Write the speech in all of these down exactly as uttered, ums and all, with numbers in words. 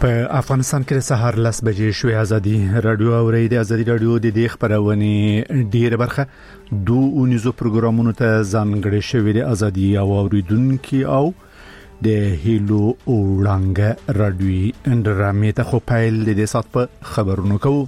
په افغانستان کې سهار لس بجې شوې. ازادي رادیو اوري د ازادي رادیو د دې خبرونه ډیره برخه دوه اونیزو پروګرامونو ته ځانګړې شوې د ازادي او اوریدونکو او د هیلو وړانګ رادیو اندرامې ته خو پایل د دې سات په خبرونو کوو.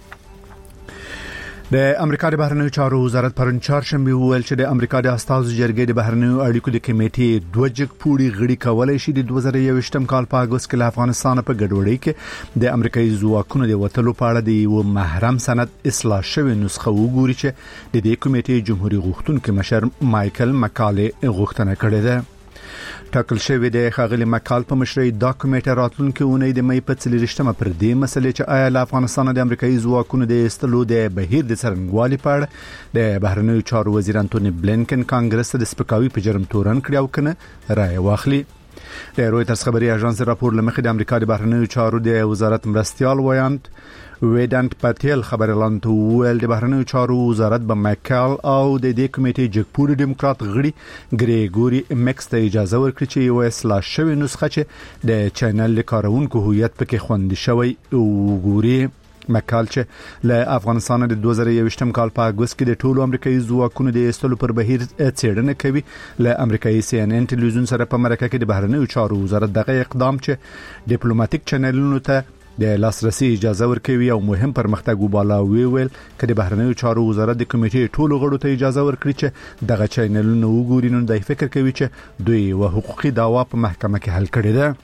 د امریکا د بهرنیو چارو وزارت پرون چهارشنبه ویل چې د امریکا د استازو جرګې د بهرنیو اړیکو د کمیټې دوه جګ پوړي غړي کولای شي د دوه زره یوویشتم کال په اگست کې له افغانستان په ګډوډۍ کې د امریکایي ځواکونو د وټلو په اړه د یو محرم سند اصلاح شوی نسخه وګوري چې د دې کمیټې جمهوریت غوښتونکو مشر مایکل مکالې غوښتنه کړې ده. ټاکل شوی د خاغلی مکال په مشرۍ دا کمیټه راتلونکي اونۍ د مې په څلورشتمه پر دې مسلې چې آیا له افغانستان د امریکایي ځواکونو د استلو د بهیر د څرنګوالي په اړه د بهرنیو چارو وزیر انټونی بلینکن کانګرس ته د سپکاوي په جرم تورن کړی او کنه رائے واخلي. د رويټرز خبري اژانس راپور لمخې د امریکا د بهرنیو چارو د وزارت مرستيال ویانت ویدانت پاتیل خبرلان ته ویل د بهرنیو چارو وزارت به مکال او د دې کمیټې جګپوري دیموکرات غړي ګریګوري مکس ته اجازه ورکړي چې یو اصلاح شوی نسخه چې د چینل کارونکو هویت پکې خوندي شوی وګوري. مکال چې له افغانستان د دوه زره یوویشتم کال په اگست کې د ټولو امریکایي ځواکونو د استلو پر بهیر څېړنه کوي له امریکایي سی ان ان ټلویزیون سره په مرکه کې د بهرنیو چارو وزارت دغه اقدام چې ډیپلوماټیک چینلونو ته د لاسرسي اجازه ورکوي او مهم پرمختګ وباله ویل کړي. بهرنیو چارو وزارت د کمیټې ټولو غړو ته اجازه ورکړي چې دغه چینلونه وګوري نو د فکر کوي چې دوی و حقوقي دعوا په محکمه کې حل کړي ده.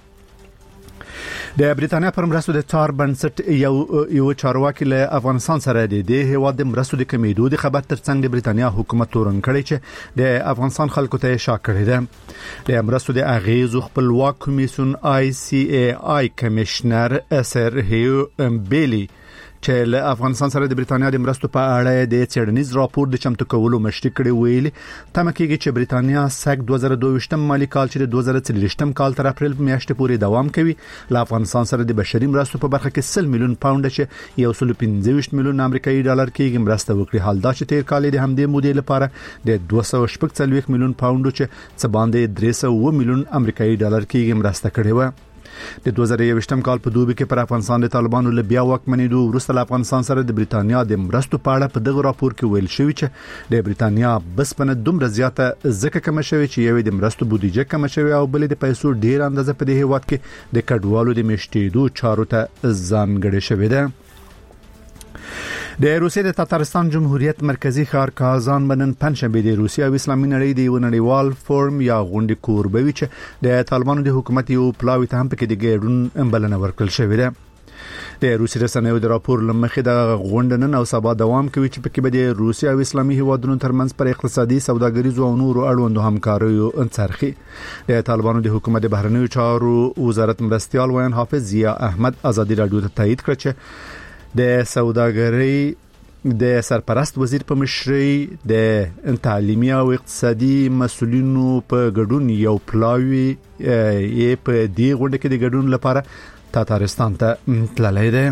د بریتانیا پر مرستو د تار بنسټ یو یو چارواکي له افغانستان سره د دې هیواد د مرستو د کمیدو د خبر ترڅنګ د بریتانیا حکومت تورن کړی چې د افغانستان خلکو ته شاک کړی ده. د مرستو د اغیز خپلواک کمیسیون آی سی ای آی کمشنر سر هیو بیلی چې له افغانستان سره د بریتانیا د مرستو په اړه د څېړنیز راپور د چمتو کولو مشري کړی ویلي تمه کېږي چې بریتانیا سګ دوه زره دوه ویشتم مالی کال چې د دوه زره څلوېښتم کال تر اپریل میاشتې پورې دوام کوي له افغانستان سره د بشري مرستو په برخه کې سل میلیون پاوند چې یو سل پنځه ویشت میلیون امریکایي ډالر کېږي مرسته وکړي. حال دا چې تیر کال د همدې مودې لپاره د دوه سوه شپږ څلوېښت میلیون پاوند چې څه باندې درې سوه میلیون امریکایي ډالر کېږي مرسته کړې و. د دوه زره یوویشتم کال په دوبي کې پر افغانستان د طالبانو له بیا واکمنېدو وروسته له افغانستان سره د بریتانیا د مرستو په اړه په دغه راپور کې ویل شوی چې د بریتانیا بسپنه دومره زیاته ځکه کم شوی چې یوې د مرستو بودیجه کم شوی او بلې د پیسو ډیر اندازه په دې هیواد کې د کډوالو د میشتېدو چارو ته ځانګړې شوې ده. د روسیې د تاتارستان جمهوریت مرکزی ښار کازان بنن پنځشنبه د روسیې او اسلامي نړۍ د یو نړیوال فورم یا غونډې کوربوي چې د طالبانو د حکومت یو پلاوی ته هم پکې د ګډون بلنه ورکړل شوې ده. د روسي رسنیو د راپور لمخې د غونډې نن او سبا دوام کوي چې پکې به د روسیې او اسلامي هیوادونو ترمنځ پر اقتصادي سوداګریزو او نورو اړوندو همکاریو انڅرخي. د طالبانو د حکومت د بهرنیو چارو وزارت مرستيال ویان حافظ ضیا احمد ازادي رادیو ته تایید کړ چې د سوداګرۍ د سرپرست وزیر په مشرۍ د تعلیمي او اقتصادي مسولینو په ګډون یو پلاوی یې په دې غونډه کې د ګډون لپاره تاتارستان ته تللی دی.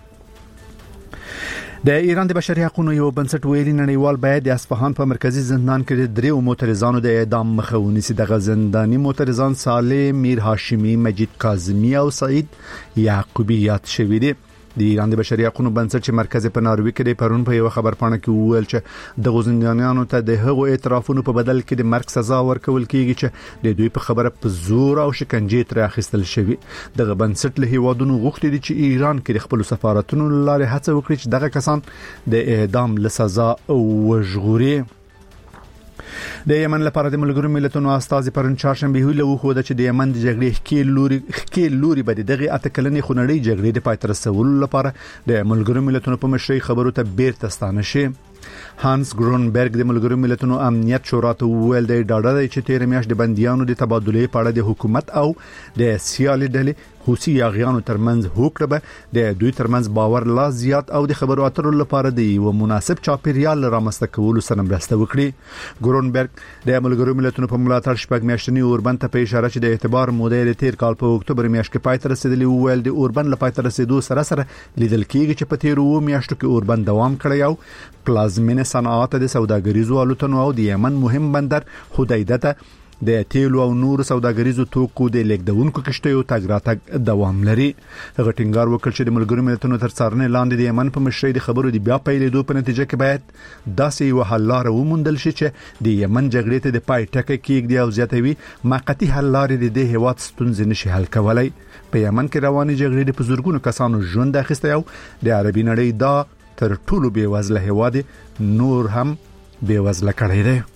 د ایران د بشري حقوقو یو بنسټ ویلي نړیوال باید د اصفهان په مرکزی زندان کې د دریو معترضانو د اعدام مخه ونیسي. د زنداني معترضان صالح میر هاشمی، مجید کاظمی او سعید یعقوبی یاد شوی دي. د ایران د بشري حقوقو بنسټ چې مرکز په ناروې کې د پرون په یو خبر پاڼه کې ویل چې د غوزندانیانو ته د هغو اعترافونو په بدل کې د مرګ سزا ورکول کیږي چې د دوی په خبره په زور او شکنجه تر اخیستل شوی. دغه بنسټ له هیوادونو غوښتي دي چې ایران کې د خپل سفارتونو لارې هڅه وکړي چې دغه کسان د اعدام له سزا وژغوري. د یمن لپاره د ملګرو ملتونو استازي پرون چهارشنبه ویلو خو د چې د یمن د جګړې ښکیل لوري ښکیل لوري به دغه اتکلنې خونړۍ جګړې د پای تر رسولو لپاره د ملګرو ملتونو په مشرۍ خبرو ته بیرته ستانه شي. هانس ګرونبرګ د ملګرو ملتونو امنیت شورا ته ویل دی ډاډه دی چې تیر میاشت د بنديانو د تبادلې په اړه د حکومت او د سیالي ډلې حوثي یاغیانو ترمنځ هوکړه به د دوی ترمنځ باور لا زیات او د خبرو اترو لپاره د یو مناسب چاپیریال رامنځته کولو سره مرسته وکړي. ګرونبرګ د ملګرو ملتونو په ملاتړ شپږ میاشتنی اوربند ته په اشاره چې د اعتبار موده د تیر کال په اکتوبر میاشت کې پای ته رسیدلی ویل د اوربند لپاره تر رسیدو سره سره لیدل کېږي چې په تیر و میاشتو کې اوربند دوام کړی او پلازمینه صنعت د سوداګریزو الوتنو او د یمن مهم بندر حدیده ته د تیلو او نور سوداګریزو توکو د لیکدونکو کشتیو تګ راتګ دوام لري. هغه ټینګار وکړ چې د ملګرو ملتونو تر څارنې لاندې د یمن په مشرۍ د خبرو د بیا پیلېدو په نتیجه کې باید داسې یو حل لاره وموندل شي چې د یمن جګړې ته د پای ټکی کېږدي او زیاتوي موقتي حل لارې د دې هیواد ستونزې نشي حل کولای. په یمن کې روانې جګړې د بزرګونو کسانو ژوند اخیسته او د عربي نړۍ دا تر ټولو بې وزله هیواد نور هم بې وزله کړی دی.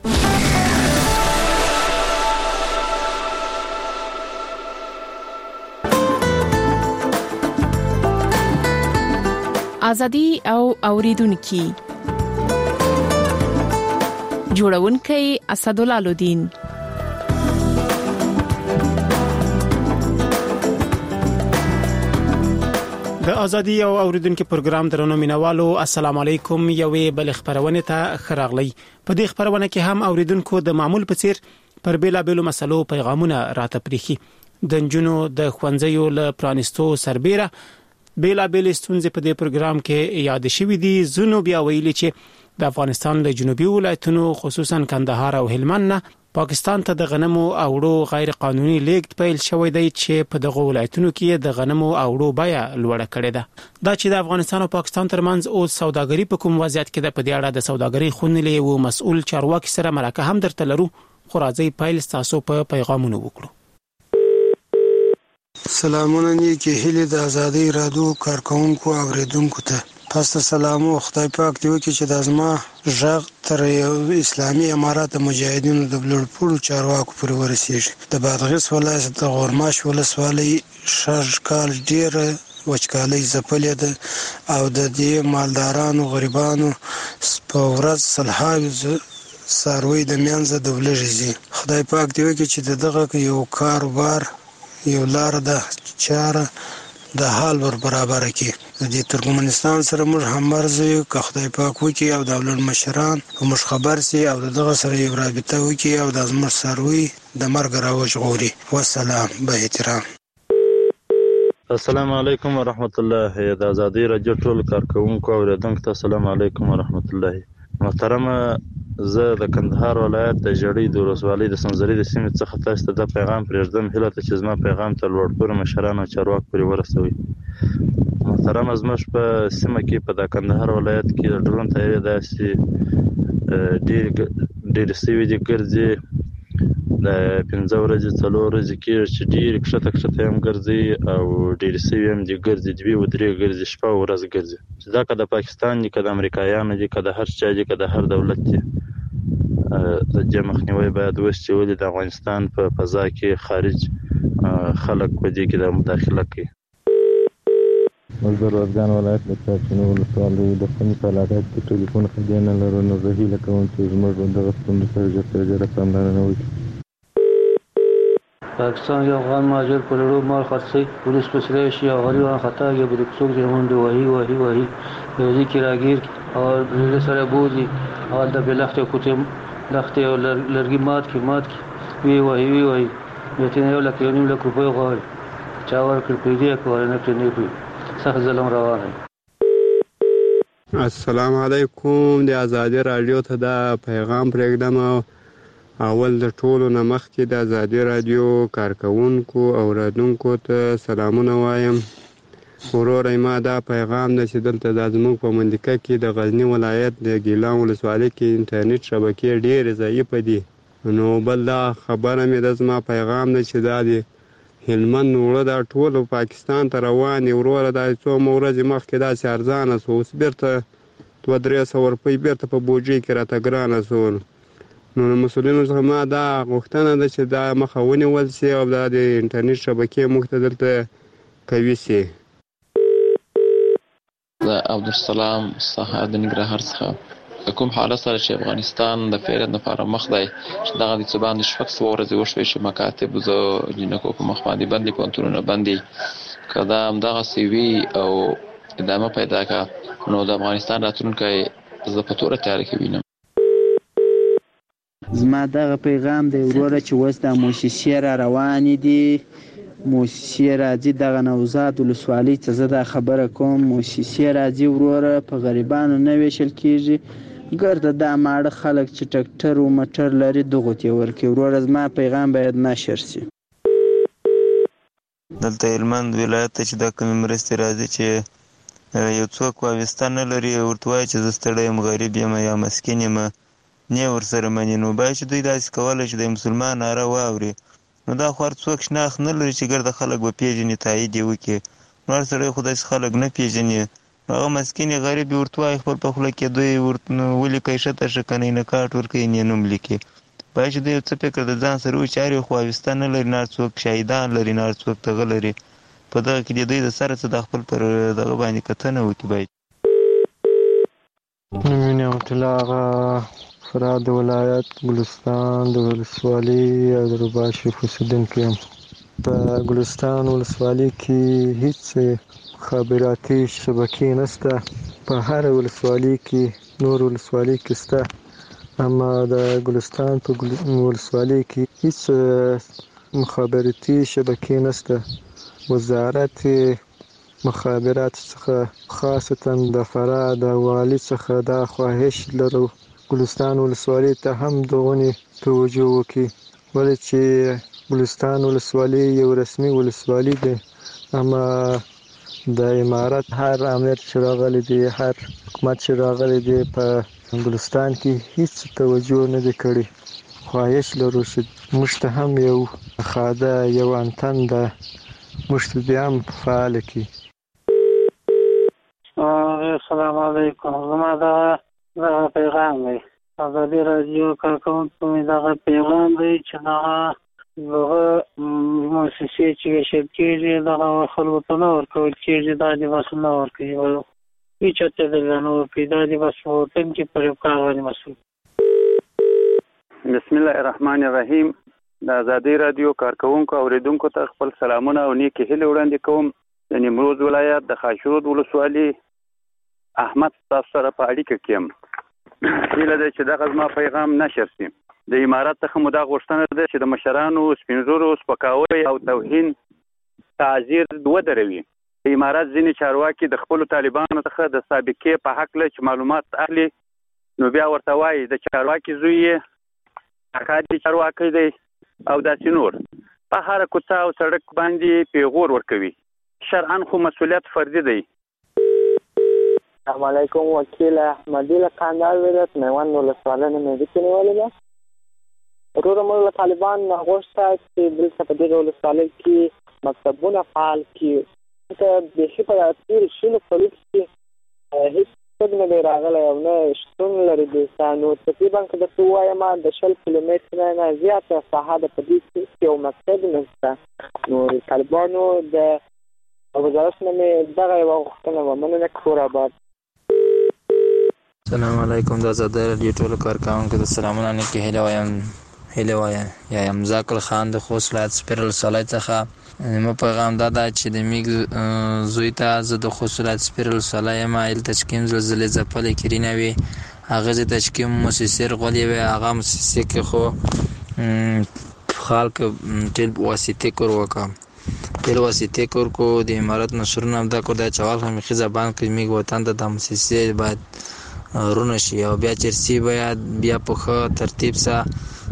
ازادي او اوریدونکو جوړونکي اسدالله الدین. د ازادي او اوریدونکو پروګرام درنو مینوالو السلام علیکم. یوې بل خبرونه ته خراغلی. په دې خبرونه کې هم اوریدونکو د معمول په څیر پر بیلا بیلو مسلو پیغامونه راته پریخي. د جنونو د خوانځیو له پرانستو سربېره بیلا بیل ستونزې په دې پروګرام کې یاد شوې دي. زونو بیا ویلي چې د افغانستان له جنوبي ولایتونو خصوصا کندهار او هلمند نه پاکستان ته د غنمو او وړو غیر قانوني لیږد پیل شوی دی چې په دغه ولایتونو کې د غنمو او وړو بیه لوړه کړې ده. دا چې د افغانستان او پاکستان ترمنځ اوس سوداګري په کوم وضعیت کې ده، په دې اړه د سوداګري خونلې او مسؤل چارواکي سره مرکه هم درته لرو. خو راځي پیل تاسو په پیغامونو وکړو. سلامونه نیکی هیله د ازادي رادیو کارکونکو او اوریدونکو ته پس سلامو. خدای پاک دی وکړي چې د ازما ژغ تر اسلامي امارات مجاهدینو د بلړپوړو چارواکو پورې ورسیږي. د بادغیس ولایت د غورماش ولسوالۍ شارج کال ډیره وچکالۍ ځپلې ده او د دې مالدارانو غریبانو په ورځ سلهاوي څاروي د منځه د ولږي. خدای پاک دی وکړي چې دغه یو کاروبار یو لار د چاره د حال ور برابر کی. د ترکمنستان سره موږ هم مرزي که خدای پاک وکي او د دولت مشران موږ خبر سي او دغه سره یو رابطه وکي او د زمر سروي د مرګ راوځ غوري. والسلام به احترام. السلام علیکم ورحمت الله. د ازادي رادیو ټول کارکونکو او اوریدونکو ته السلام علیکم ورحمت الله. محترمه، زه د کندهار ولایت د جړۍ د ولسوالۍ د سنځري د سیمې څخه تاسو ته د پیغام پرېږدم. هیله ته چې زما پیغام ته لوړپوړو مشرانو او چارواکو پورې ورسوي. محترمه، زموږ په سیمه کې په د کندهار ولایت کې د ډرون طیارې داسې ډېر ډېر سوي دي ګرځي. د پنځه ورځې څلور ورځې کېږي چې ډېر کښته کښته هم ګرځي او ډېر سوي هم دي ګرځي، دوې و درې ګرځي، شپه او ورځ ګرځي. چې دا که د پاکستان دي که د امریکایانو دي که د هر چا دي که د هر دولت دي، د دې مخنیوی باید وشي چې ولې د افغانستان په فضا کې خارج خلک په دې کې د مداخله کوي. موږ د روزګان ولایت د چارچینو ولسوالۍ د خونې په علاقه کې ټلیفون خدای نه لرو، نو زه هیله کوم چې زموږ دغه ستونزو سره ژر تر ژره پاملرنه وکړي. پاکستان یا افغان مهاجر په لړو مال خرڅي پولیس په سره شي او غریبان خطا کې بده څوک دی مونږ وایي وایي وایي یوه کې راګیر او د سره بوزي او د بلخته کوته لخته او لرګي مات کې مات کې وی وایي وی وایي یته یو لکه یو نیم لک روپۍ غواړي چا ورکړ پیډیا کوي نه کې نه کوي سخت ظلم روان دی. السلام علیکم. د ازادي رادیو ته دا پیغام پرېږدم. اول د ټولو نه مخکې د ازادي رادیو کارکونکو او اوریدونکو ته سلامونه وایم. وروره ما دا پیغام ده چې دلته د زموږ په منطقه کې د غزني ولایت د ګیلان ولسوالۍ کې انټرنیټ شبکې ډېرې ضعیفه دي. نو بل دا خبره مې ده زما پیغام ده چې دا د هلمند وړه دا ټولو پاکستان ته روانې. وروره دا څو ورځې مخکې داسې ارزانه سو، اوس بیرته دوه درې سوه روپۍ بیرته په بوجۍ کې راته ګرانه سو. نو مسؤلینو څخه ما دا غوښتنه ده چې دا مخه ونیول سي او دا د انټرنیټ شبکې موږ ته دلته قوي سي. زه عبدالسلام سهار د ننګرهار څخه کوم حالت سره چې افغانستان د فعالیت لپاره مخ دی چې دغه د څه باندې شپږ سوه ورځې وشوې چې مکاتب زه جینکو په مخ باندې بندي پوهنتونونه بندي که دا همدغسې وي او ادامه پیدا کړه نو د افغانستان راتلونکی زه په توره تیاره کې وینم. زما دغه پیغام دی وروره چې اوس دا موسسې را روانې دي. موسسې راځي دغه نوزاد ولسوالۍ ته زه دا خبره کوم. موسسې راځي وروره، په غریبانو نه ویشل کېږي، ګرده دا ماړه خلک چې ټکټر او مټر لري دغه ته ورکي وروره زما پیغام باید نشر شي. دلته هلمند ولایت ته چې دا کومې مرستې راځي چې یو څوک وابسته نه لري ورته وایي چې زه ستړی یم غریب یم یا مسکین یم نه ورسره مني نو باید چې دوی داسې کولی چې د مسلمان ناره واوري نو دا خو هر څوک شناخت نه لري چې ګرده خلک به پیژني تایید یې وکړي نو هر سړی خو داسې خلک نه پیژني نو هغه مسکین غریب یې ورته وایي خپل په خوله کې دوی ورته ولیکئ ښه شه که نه یې نکاټ ورکوي نه یې نوم لیکي باید چې دوی یو څه فکر د ځان سره وچاري هر یو خو وابسته نه لري نه هر څوک شهیدان لري نه هر څوک دغه لري په دغه کې د دوی د سره څه د خپل پر دغه باندې کتنه وکړي باید. نوم یې نعمت الله آغا فراه د ولایت ګلستان د ولسوالۍ او د رباشي اوسېدونکی یم. په ګلستان ولسوالۍ کې هیڅ خابراتي شبکې نشته. په هره ولسوالۍ کې نور ولسوالۍ کې شته اما د ګلستان په ولسوالۍ کې هیڅ مخابراتي شبکې نشته. وزارت مخابرات څخه خاصتا د فراه د والي څخه دا خواهش لرو ګلستان ولسوالۍ ته هم دغونې توجه وکړي ولې چې ګلستان ولسوالۍ یو رسمي ولسوالۍ دی اما د امارت هر امیر چې راغلی دی هر حکومت چې راغلی دی په ګلستان کې هیڅ توجه نه دی کړی. خواهش لرو چې موږ ته هم یو خاده یو انتن ده موږ ته بیا هم فعاله کړي. السلام علیکم. زما دغه دغه پیغام دی ازادي راډیو کارکوونکو مې دغه پیغام دی چې دغه دغه مؤسسې چې ویشل کېږي دغه خلکو ته نه ورکول کېږي دا دې بس نه ورکوي هېچ چاته دلته نه ورکوي دا دې بس په وطن کې پر یو کار باندې مسؤل. بسم الله الرحمن الرحیم. د ازادي راډیو کارکوونکو اوریدونکو ته خپل سلامونه او نیکې هیلې وړاندې کوم. د نیمروز ولایت د خاشرود ولسوالۍ احمد تاسو سره په اړیکه کې یم. هیله ده چې دغه زما پیغام نشر شي. د امارت څخه مو دا غوښتنه ده چې د مشرانو سپین ږیرو سپکاوی او توهین تعذیر ودروي. د امارت ځینې چارواکي د خپلو طالبانو څخه د سابقې په هکله چې معلومات اخلي نو بیا ورته وایي د چارواکي زوی یې اکا دې چارواکی دی او داسې نور په هره کوڅه او سړک باندې پیغور ورکوي. شرعاً خو مسؤلیت فردي دی. السلام علیکم. وکیل احمدی له قندهار ولایت میوند ولسوالۍ نه مې دې نیولې ده. وروره موږ له طالبان نه غوښته چې دلته په دغه ولسوالۍ کې مکتبونه فعال کړي. ځکه بیخي په تېرو شلو کلو کې هېڅ څوک نه دی راغلی او نه شتون لري دلته. نو تقریبا که درته ووایم د شل کیلومتره نه زیاته ساحه ده په دې کې یو مکتب نشته. نو د طالبانو د وزارت نه مې دغه یوه غوښتنه وه. مننه کور آباد. السلام علیکم. د ازادي راډیو ټولو کارکوونکو ته سلامونه نیکې هیلې وایم هیلې وایم یا یم ذاکر خان د خوست ولایت سپیر ولسوالۍ څخه. زما پیغام دا ده چې د میږ زوی ته زه د خوست ولایت سپیر ولسوالۍ یم هلته چې کوم زلزلې ځپلې کرینه وي هغه ته چې کوم موسسې رغولې وي هغه موسسې کې خو خلک ټیل واسطې کور وکړه ټیل واسطې کور کو د امارت نشرونه هم دا کور دی چې اول خمیخي زبان کې میږ وطن ته د موسسې باید رونه شي او بیا چرسي باید بیا په ښه ترتیب سره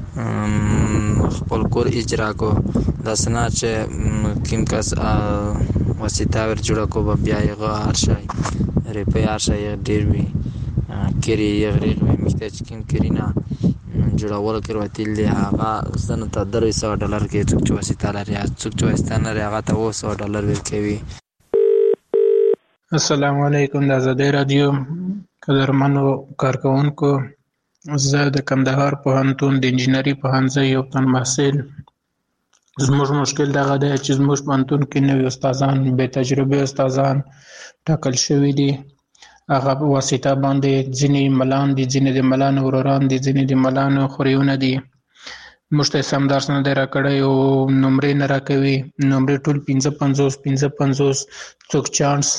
خپل کور اجرا کو داسې نه چې کوم کس واسطه ور جوړه کو بیا یې هر شی ریپې هر شی ډېر وي کری یې غریق وي مخته چې کوم کرینه جوړول کې وتیل دی هغه سنه ته درې سوه ډالر کې څوک چې واسطه لري څوک چې واسطه نه لري هغه ته اوه سوه ډالر ورکوي. السلام علیکم. د ازادي راډیو قدرمنو کارکوونکو زه د کندهار پوهنتون د انجینري پوهنځي یو تن محصل. زموږ مشکل دغه دی چې زموږ پوهنتون کې نوي استادان بې تجربې استادان ټاکل شوي دي. هغه په واسطه باندې ځینې ملان دي ځینې د ملانو وروران دي ځینې د ملانو خوریونه دي. موږ ته سم درس نه دی راکړی او نمرې نه راکوي. نمرې ټول پنځه پنځوس پنځه پنځوس څوک چانس.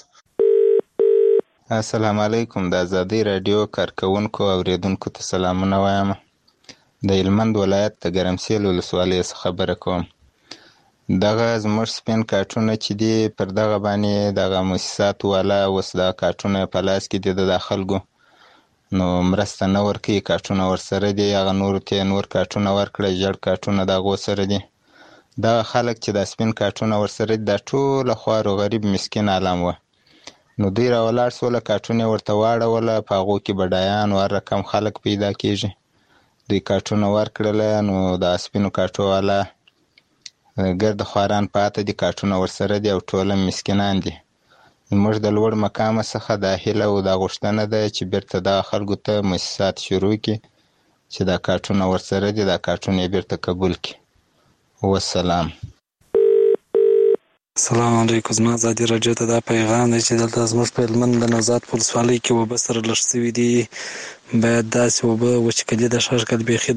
السلام علیکم. د ازادي راډیو کارکوونکو اوریدونکو ته سلامونه وایم. د هلمند ولایت د ګرمسیل ولسوالۍ څخه خبره کوم. دغه زموږ سپین کارټونه چې دي پر دغه باندې دغه مؤسسات والا اوس دا کارټونه په لاس کې دي د خلکو نو مرسته نه ورکوي، کارټونه ورسره دي، هغه نورو ته نور کارټونه ورکړه، ژړ کارټونه د هغو سره دي. دغه خلک چې دا سپین کارټونه ورسره دي دا ټوله خوار و غریب مسکین عالم وه. نو دوی راولاړ سوله، کارټونه یې ورته واړوله، په هغو کې بډایان او هر رقم خلک پیدا کېږي. دوی کارټونه ورکړله، نو د سپینو کارټو والا ګرد خواران پاته دي، کارټونه ورسره دي او ټوله مسکینان دي. موږ د لوړ مقامه څخه دا هیله او دا غوښتنه ده چې بیرته دغه خلکو ته موسسات شروع کړي چې دا کارټونه ورسره دي، دا کارټونه یې بیرته قبول کړي. والسلام. السلام علیکم. زما ازادي راډیو ته دا پیغام دی چې دلته زموږ په هلمند د نوزاد په ولسوالۍ کې اوبه سره لږ شوي دي، باید داسې اوبه وچکلي د شرکت بیخي.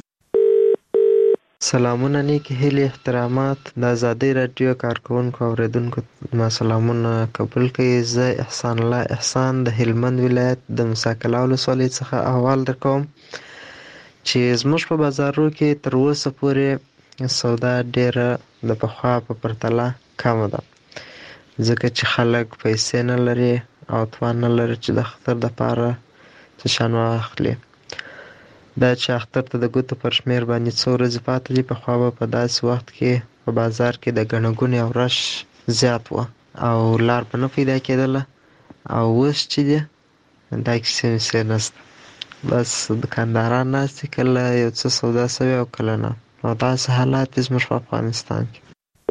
سلامونه، نیکې هیلې، احترامات. د ازادۍ راډیو کارکوونکو اوریدونکو ما سلامونه قبول کړئ. زه احسان الله احسان د هلمند ولایت د موسی کلا ولسوالۍ څخه احوال درکوم چې زموږ په بازارو کې تر اوسه پورې سودا ډیره د پخوا په پرتله کمه ده، ځکه چې خلک پیسې نه لري او توان نه لري چې د اختر دپاره څه شیان واخلي. دا چې اختر ته د ګوتو پر شمېر باندې څو ورځې پاتې دي، پخوا به په داسې وخت کې په بازار کې د ګڼه ګوڼې او رش زیات و او لار به نه پیدا کېدله، او اوس چې دی دا کیسې ویسې نشته، بس دکانداران ناست دي، کله یو څه سودا سوي او کله نه، او داسې حالات دي زموږ په افغانستان کې.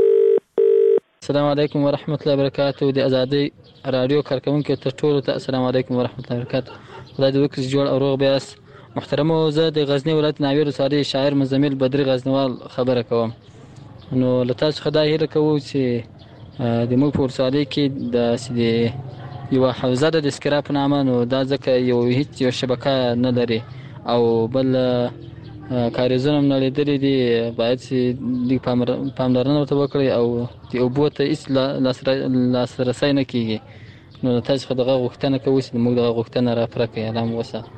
السلام علیکم ورحمة الله وبرکاته. د ازادۍ راډیو کارکوونکو ته ټولو ته السلام علیکم ورحمة الله وبرکاته. خدای دې وکړي چې جوړ او روغ به یاست. محترمو، زه د غزني ولایت ناوې ولسوالۍ شاعر مزمل بدري غزنوال خبره کوم. نو له تاسو څخه دا هیله کوو چې د موږ په ولسوالۍ کې داسې د یوه حوزه ده د اسکرا په نامه، نو دا ځکه یو هیڅ یو شبکه نه لري او بل کاریزونه هم نړېدلي دي، باید چې لږ پاملرنه ورته وکړئ او د اوبو ته هېڅ لاسرسی نه کېږي. نو له تاسو څخه دغه غوښتنه کوو چې موږ دغه غوښتنه راپوره کړئ. الله مو وساتي.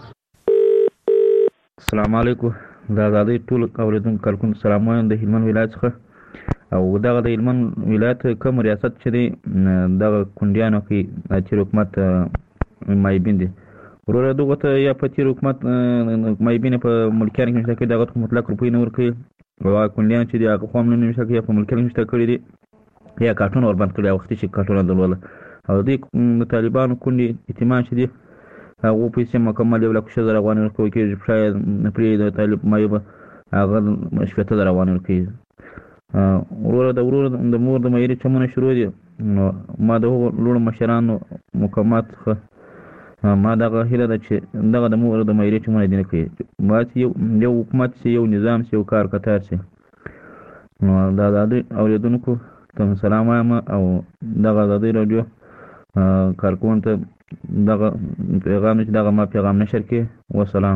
السلام علیکم. د ازادۍ ټول اوریدونکو کارکوونکو سلام وایم د هلمند ولایت څخه. او دغه د هلمند ولایت کوم ریاست چې دی دغه کونډیانو کې تیر حکومت مایبین دی، وروره دغه ته یا په تیر حکومت مایبین په ملکیانو کې مشته کړي، دغه ته مطلق روپۍ نه ورکوي، او هغه کونډیان چې دي هغه خو هم نه مشته کړي، یا په ملکیانو کې مشته کړي دي، یا کارټونه وربند کړي، وختي چې کارټونه درلوده. او دوی د طالبانو کونډې یتیمان چې دي هغو پیسې مکمل یو لک شل زره افغانۍ ورکول کېږي، شاید پرې د طالب مایبه هغه شپېته زره افغانۍ ورکوي. وروره د ورور د مور د معیاري چمونه شروع دي، نو ما د هغو لوړو مشرانو مقامات څخه ما دغه هیله ده چې دغه د مور د معیاري چمونه دې نه کوي، باید یو حکومت شي، یو نظام شي، یو کار کتار شي. نو د ازادۍ اورېدونکو ته سلام وایم او دغه ازادۍ راډیو کارکوونکو ته دغه پیغام چې دغه ما پیغام نشر کړي. وسلام.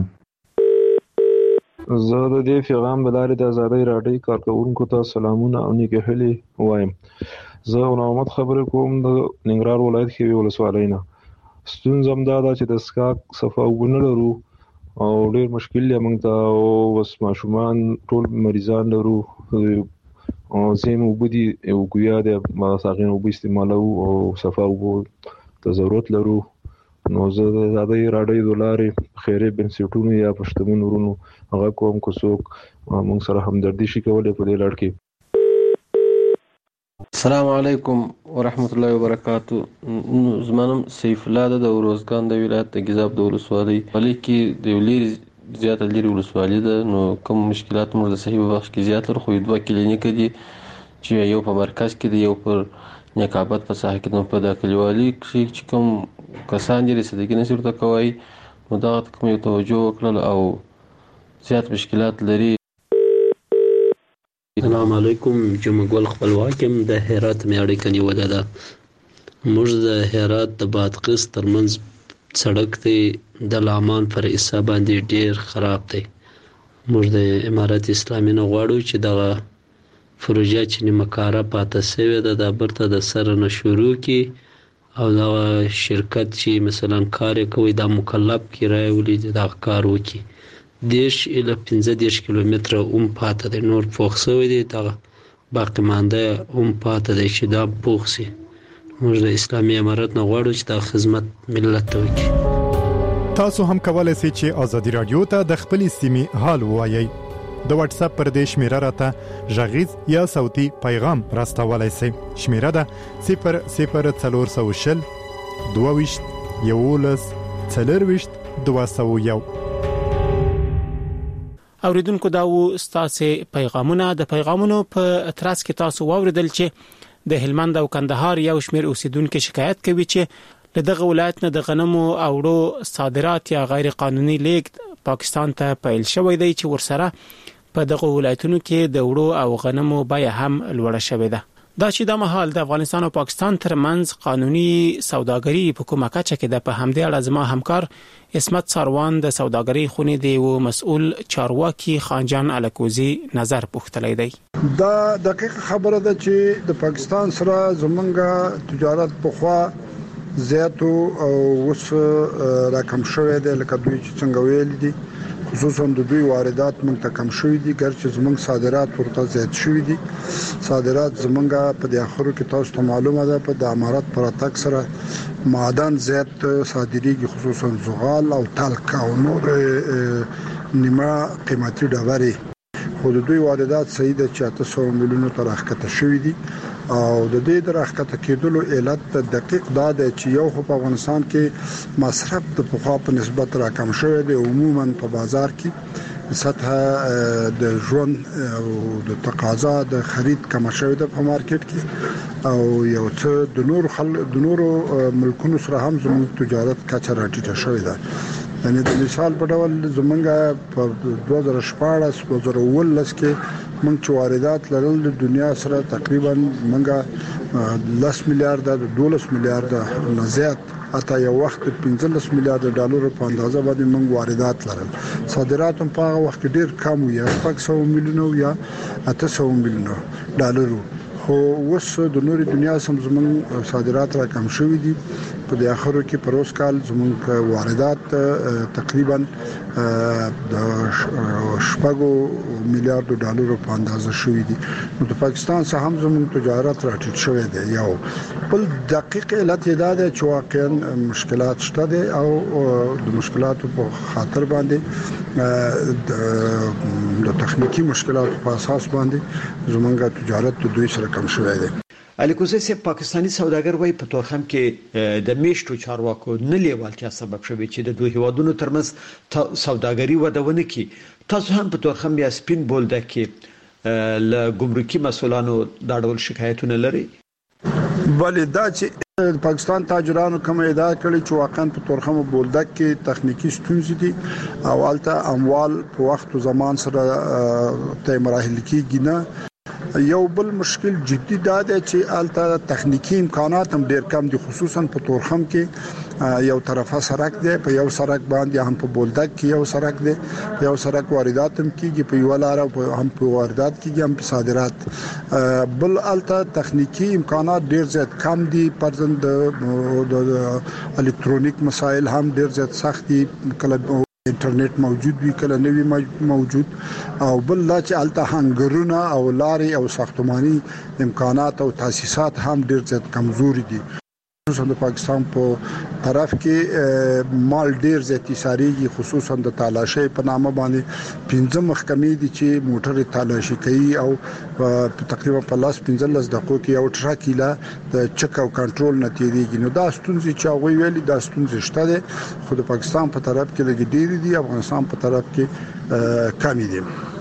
زه د دې پیغام له لارې د ازادۍ راډیو کارکوونکو ته سلامونه او نیکې هیلې وایم. زه غلام محمد خبرې کوم د ننګرهار ولایت ښوي ولسوالۍ نه. ستونزه همدا ده چې د څښاک صفا اوبه نه لرو او ډېر مشکل دی موږ ته، او بس ماشومان ټول مریضان لرو، ځینې اوبه دي یو ګویا دی بس هغې نه اوبه استعمالوو او صفا اوبو ته ضرورت لرو. نو زه د ازادۍ راډیو د لارې خیریه بنسټونو یا په شتمنو وروڼو هغه کوم که څوک موږ سره همدردي شي کولی په دې لړ کې. السلام علیکم ورحمت الله وبرکاتو. زما نوم سیف الله ده، د اروزګان د ولایت د ګیزاب د ولسوالۍ ولې کې د یو لرې زیاته لرې ولسوالۍ ده. نو کوم مشکلات موږ د صحي بخش کې زیات لرو، خو دوه کلینیکه دي چې یو په مرکز کې دی، یو پر نیکابت په ساحه کې. نو په دا کلیوالي کې چې کوم کسان دي رسیدګي نشي ورته کوی، نو دغه ته کوم یو توجه وکړل او زیات مشکلات لري. السلام علیکم. جمعه ګل خپلواک یم، د هرات مې اړیکه نیولې ده. موږ د هرات د بادغیس ترمنځ سړک دی د لعمان پر عیسی باندې ډیر خراب دی. موږ د امارت اسلامي نه غواړو چې دغه پروژه چې نیمه کاره پاته سوې ده دا بیرته د سره نه شروع کړي، او دغه شرکت چې مثلا کار یې کوي دا مکلف کرایه ولیدي دغه کار وکړي. دېرش الی پنځه دېرش کیلومتره هم پاته دی، نور پوخ شوی دی، دغه باقي مانده هم پاته دی چې دا پوخ شي. موږ د اسلامي امارت نه غواړو چې دا خدمت ملت ته وکړي. تاسو هم کولای شئ چې ازادي رادیو ته د خپلې سیمې حال ووایئ. د واتس اپ پر دې شمیره راته غږیز یا صوتي پیغام راستولای شئ. شمیره ده صفر صفر څلور سوه شل دوه ویشت یولس څلور ویشت دوه سوه یو. اوریدونکو دا و ستاسو پیغامونه. د پیغامونو په تراس کې تاسو واوریدل چې د هلمند او کندهار یو شمیر اوسیدونکو شکایت کوي چې دغه ولایت نه د غنمو او وړو صادرات یا غیر قانوني لیږد پاکستان ته پیل شوی دی چې ورسره په دغه ولایتونو کې د وړو او غنمو بیه هم لوړه شوې ده. دا چې د مهال د افغانستان او پاکستان ترمنځ قانوني سوداګري په کومه کچه کې ده، په همدې اړه زما همکار اسمت ساروان د سوداګري خونې دی او مسؤل چارواکي خانجان الکوزي نظر پوښتلی دی. دا دقیق خبره ده چې د پاکستان سره زمونږ تجارت بخوا زیاتو او وس راکم شوې ده، لکه دوی چې څنګه ویل دي خصوصا د دوی واردات موږ ته کم شوې دي، ګرچې زمونږ صادرات ورته زیات شوې دي. صادرات زمونږ په د اخرو کې تاسو ته معلومه ده په د امارات پر تک سره معدن زیات صادريږي، خصوصا زغال او تلک او نور نیمه قیمتي ډبرې. خو د دوی واردات صحیح ده چې اته سوه میلیونو تر راښکته شوې دي او د دې د راښکته کېدلو علت دقیق دا ده چې یو خو په افغانستان کې مصرف د پخوا په نسبت راکم شوی دی. عموما په بازار کې سطح د ژوند او د تقاضا د خرید کم شوی ده په مارکیټ کې او یو څه د نور خل د نور ملکونو سره هم زموږ تجارت کچه راټیټه شوې ده. یعنی د مثال په ډول زمونږ په دوه زره شپاړس دوه زره اوولس کې موږ چې واردات لرل د دنیا سره تقریبا موږ لس میلیارډ دولس میلیارډ نه زیات اته یو وخت پنځلس میلیارډ ډالر په اندازه باندې موږ واردات لرل. صادرات هم په هغه وخت ډیر کم وو، یا شپږ سوه میلیونه یا اته سوه میلیونه ډالر. خو اوس د نوري دنیا سم زمون صادرات را کم شوې دي. په د اخرو کې پروس کال زمون واردات تقریبا د شپږو میلیارډ ډالر په اندازه شوې دي. نو د پاکستان سره هم زمون تجارت راټیټ شوې ده. یو بل دقیق علت دا ده چې واقعا مشکلات شته دي او د مشکلاتو په خاطر باندې د تخنیکی مشکلاتو په اساس باندې زمونږ تجارت د دوی سره کم شوی دی. الکوزي سه پاکستانی سوداګر وای په تورخم کې د میشتو چارواکو نه لیوالتیا سبب شوی چې د دوه هیوادونو ترمنځ سوداګري ودونه کی. تاسو هم په تورخم یا سپین بولده کې ل ګمرکي مسولانو دا ډول شکایتونه لري؟ بلې دا چې پاکستان تاجرانو کوم ادعا کړي چې واقعا په تورخم بولدک کې تخنیکی ستونزې دي او الته اموال په وخت او زمان سره ته مراحل کېږي نه. یو بل مشکل جدي دا دی چې الته تخنیکی امکانات هم ډیر کم دي، خصوصا په تورخم کې یو طرفه سړک دی، په یو سړک باندې هم په بولدک کې یو سړک دی، یو سړک واردات هم کیږي په یو لار هم په واردات کیږي هم په صادرات. بل الته تخنیکی امکانات ډیر زیات کم دي، پرځند د الکترونیک مسایل هم ډیر زیات سخت دي، کله انټرنیټ موجود وی کله نوی موجود او بل لا چې الته هنګرونه او لارې او ساختماني امکانات او تاسیسات هم ډیر زیات کمزوري دي. خصوصا د پاکستان په طرف کې مال ډیر زیات ساریږي، خصوصا د تالاشي په نامه باندې پنځه محکمې دي چې موټر تالاشي کوي او تقریبا په لاس پنځلس دقیقو کې یو ټرک د چک او کنټرول نه تیریږي. نو دا ستونزې چې هغه ویلي دا ستونزې شته ده، خو د پاکستان په طرف کې لګي ډیر دي، افغانستان په طرف کې کم دي.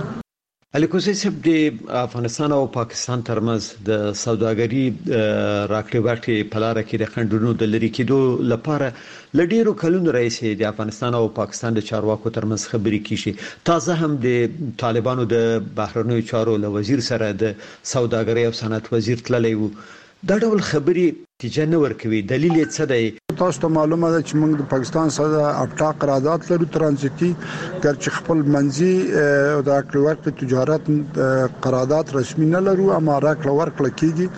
الکوزي سب د افغانستان او پاکستان ترمنځ د سوداګري راکړې ورکړې په لار کې د خنډونو د لری کېدو لپاره لډیرو کلونو راځي د افغانستان او پاکستان د چارواکو ترمنځ خبرې کیږي. تازه هم د طالبانو د بهرنیو چارو له وزیر سره د سوداګري او صنعت وزیر تللی وو. دا ډول خبرې نتیجه نه ورکوي. دلیل یې څه دی؟ تاسو ته معلومه ده چې موږ د پاکستان سره اپټا قرارداد لرو ترانزیتي، ګرچې خپل منځي د کلوات تجارت قرارداد رسمي نه لرو، اما راکړه ورکړه کیږي.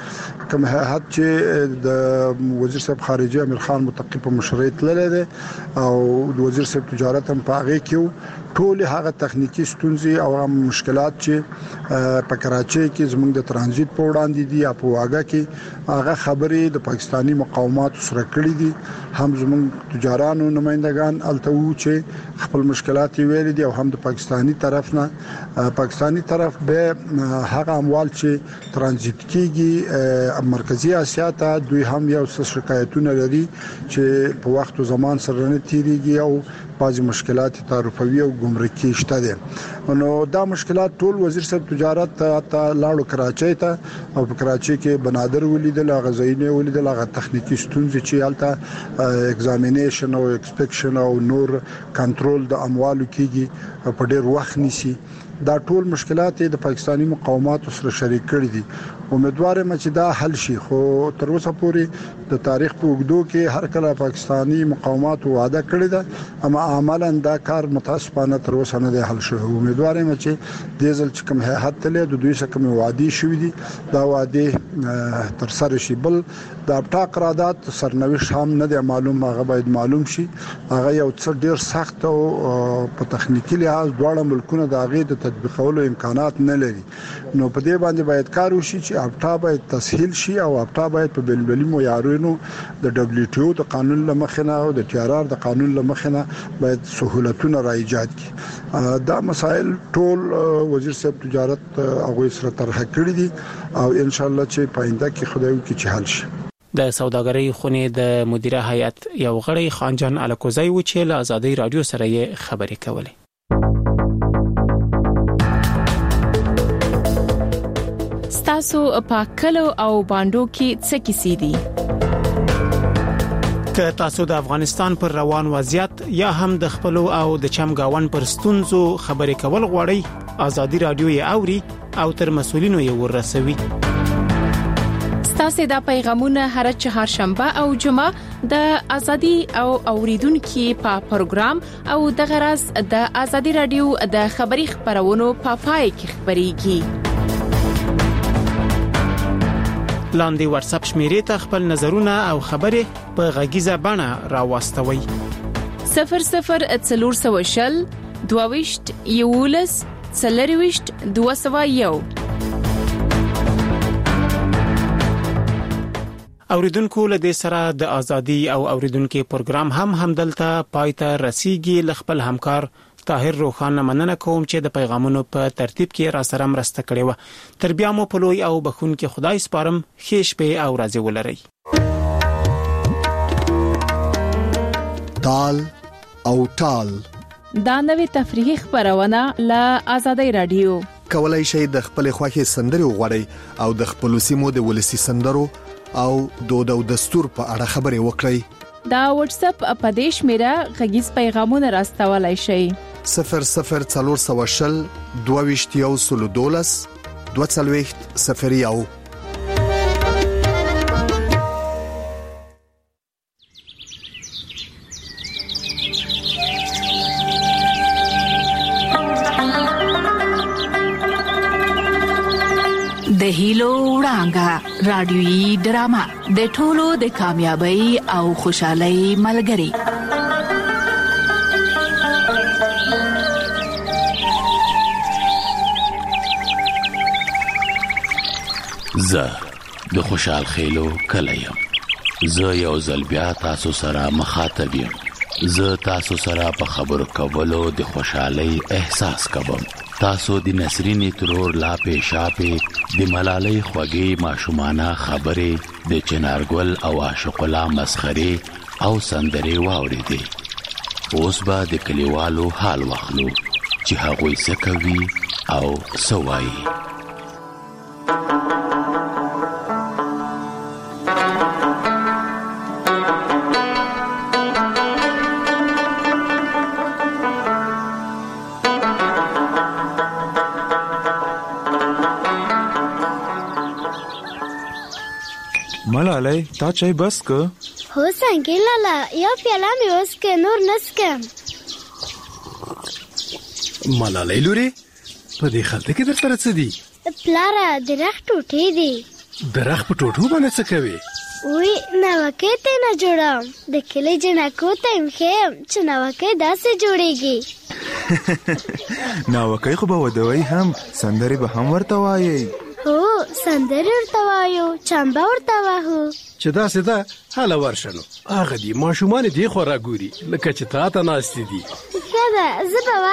کوم هيئت چې د وزیر صاحب خارجه امیر خان متقی په مشرعت لري او د وزیر صاحب تجارت هم پاغه کیو ټول هغه تخنیکی ستونزې او هم مشکلات چې په کراچۍ کې زموږ د ترانزیت په وړاندې دي په واګه کې هغه خبرې د پاکستانی مقاومت سره کړې دي هم زموږ تجارانو نمائندگان التو چې خپل مشکلات ویل دي او هم د پاکستانی طرف نه پاکستانی طرف به هغه اموال چې ترانزیت کیږي مرکزی اسیا ته دوی هم یو څه شکایتونه لري چې په وخت او زمان سره نه تیریږي او بعضی مشکلات تعرفوي او ګمرکي شته دي نو دا مشکلات ټول وزیر صاحب تجارت ته لاړو کراچۍ ته او په کراچۍ کې بنادر ولیدل غزاینه ولیدل هغه تخنیکی ستونزې چې حالته ایگزامینیشن او ایکسپیکشن او نور کنټرول د اموالو کېږي په ډېر وخت نشي دا ټول مشکلات د پاکستانی مقاومت سره شریک کړي دي امیدوار یم چې دا حل شي خو تر اوسه پورې د تاریخ په وګړو کې هر کله پاکستانی مقاومت وعده کړی ده اما عملاً دا کار متاسفانه تر اوسه نه دی حل شوی امیدوار یم چې د ځل چې کوم هيئت ته د دوی سره کوم وعده شوې دي دا وعده تر سره شي بل د اپټا قرارداد سرنوشت هم نه دی معلوم هغه باید معلوم شي هغه یو څه ډیر سخت او په تخنیکی لحاظ دواړه ملکونه د هغه د تطبیقولو امکانات نه لري نو په دې باندې باید کار وشي چې اپټا باید تسهیل شي او اپټا باید په بلبلي معیارونو د دبليو ټي او د قانون لمخنه او د ټي ار ار د قانون لمخنه باید سہولتونه را ایجاد کړي دا مسائل ټول وزیر صاحب تجارت هغه سره طرح کړی دي او ان شاء الله چې پاینده کې خدای وکړي چې حل شي د سوداګرۍ خونې د مدیره هیئت یو غړی خانجان الکوزی و چې له ازادي رادیو سره یې خبرې کولې تاسو په کلو او باندو کې څه کیسې دي که تاسو د افغانستان پر روان وضعیت یا هم د خپل او د چمګاون پر ستونزو خبرې کول غواړئ ازادي رادیو یې اوري او تر مسولینو یې ورسوي تاسو دا پیغامونه هر چهارشنبه او جمعه د ازادي او اوریدونکو په پروګرام او د غرض د ازادي رادیو د خبري خبرونو په پای کې خبريږي لاندې واتس اپ شمیرې ته خپل نظرونه او خبرې په غږیزه بڼه راوستوي صفر صفر څلور سوه شل دوه یولس څلرويشت دوه سوه یو اوریدونکو له دې سره د ازادي او اوریدونکو پروګرام هم همدلته پایته رسیدي ل خپل همکار طاهر روخان مننه کوم چې د پیغامونو په ترتیب کې را سره مرسته کړې و تر بیا مو په لوی او بخون کې خدای سپارم خېش په او راځي ولري تال او تال دا نوې تفریحي خبرونه له ازادي رادیو کولای شئ د خپل خوښي سندري وغوړئ او د خپل سیمو د ولسی سندرو او دود او دستور په اړه خبرې وکړئ دا واتس اپ اپدیش میرا غږیز پیغامونه راستولای شئ صفر صفر څلور سوه شل دوه ویشت یو سلو دولس دوه څلوېښت صفر یو د هیلو وړانګه رادیوي ډرامه د ټولو د کامیابی او خوشحالۍ ملګری زه د خوشحال خیلو کلیم زه یو ځل بیا تاسو سره مخاطب یم زه تاسو سره په خبرو کولو د خوشحالۍ احساس کوم تاسو د نسرین ترور لا پېښاپې د ملالۍ خوږې ماشومانه خبرې د چنارګل او عاشق الله مسخرې او سندرې واورېدې اوس به د کلیوالو حال واخلو چې هغوی څه کوي او څه وایي ملالۍ تا چای بس که؟ هو څنګه لالا یو پیاله مې اوس که نور نسکم ملالۍ لورې په دې خلته کې در سره څه دي؟ پلاره د رخ ټوټې دي درخ په ټوټو باندې څه کوي؟ وی نوکې ته نه جوړم د کلی جنکو ته هم خیم چې نوکې داسې جوړیږي. نوکې خو به ودوي هم سندرې به هم ورته وایي. هو سندرې ورته وایو چمبه ورته وایو. چې داسې ده هله ورشه نو هغه دي ماشومان دې خو راګوري لکه چې تا ته ناستې دي. ښه ده زه به